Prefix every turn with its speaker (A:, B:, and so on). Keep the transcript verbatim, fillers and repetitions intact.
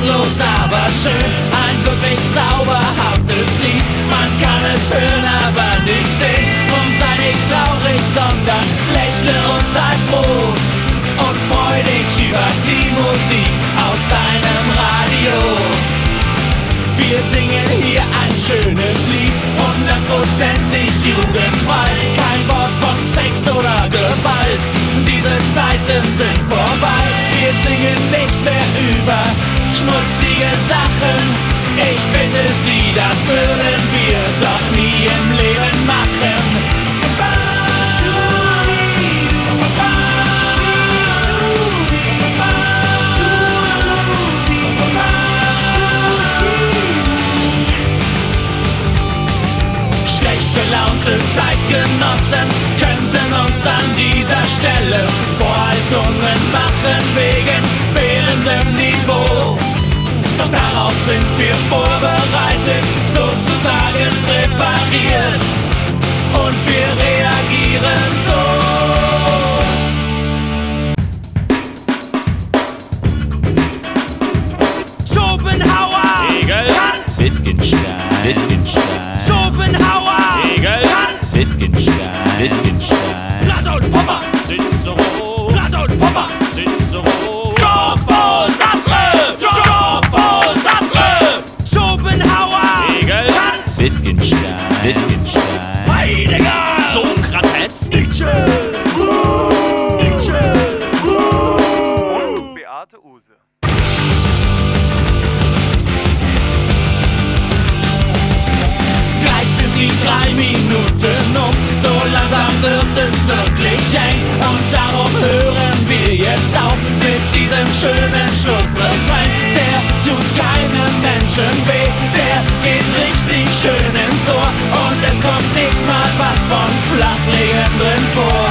A: belanglos, aber schön. Ein wirklich zauberhaftes Lied. Man kann es hören, aber nicht sehen. Drum sei nicht traurig, sondern lächle und sei froh. Und freu dich über die Musik aus deinem Radio. Wir singen hier ein schönes Lied, hundertprozentig jugendfrei. Kein Wort von Sex oder Gewalt, diese Zeiten sind vorbei. Wir singen nicht mehr über schmutzige Sachen. Ich bitte Sie, das würden wir doch nie im Leben machen. Gelaunte Zeitgenossen könnten uns an dieser Stelle Vorhaltungen machen wegen fehlendem Niveau. Doch darauf sind wir vorbereitet, sozusagen präpariert, und wir reagieren so. Schopenhauer!
B: Hegel! Wittgenstein! Wittgenstein!
A: Schopenhauer!
B: Hegel! Wittgenstein! Wittgenstein!
A: Plato und Popper!
B: Cicero!
A: Plato und Popper!
B: Cicero!
A: Jumbo Sartre! Jumbo Sartre! Schopenhauer!
B: Hegel! Wittgenstein! Wittgenstein!
A: Heidegger!
B: Sokrates!
A: Nietzsche! Nietzsche!
C: Und Beate Uhse.
A: Gleich sind die drei Minuten um, so langsam wird es wirklich eng. Und darum hören wir jetzt auf mit diesem schönen Schlussrefrain. Der tut keinem Menschen weh, der geht richtig schön ins Ohr. Und es kommt nicht mal was von Flachlegen drin vor.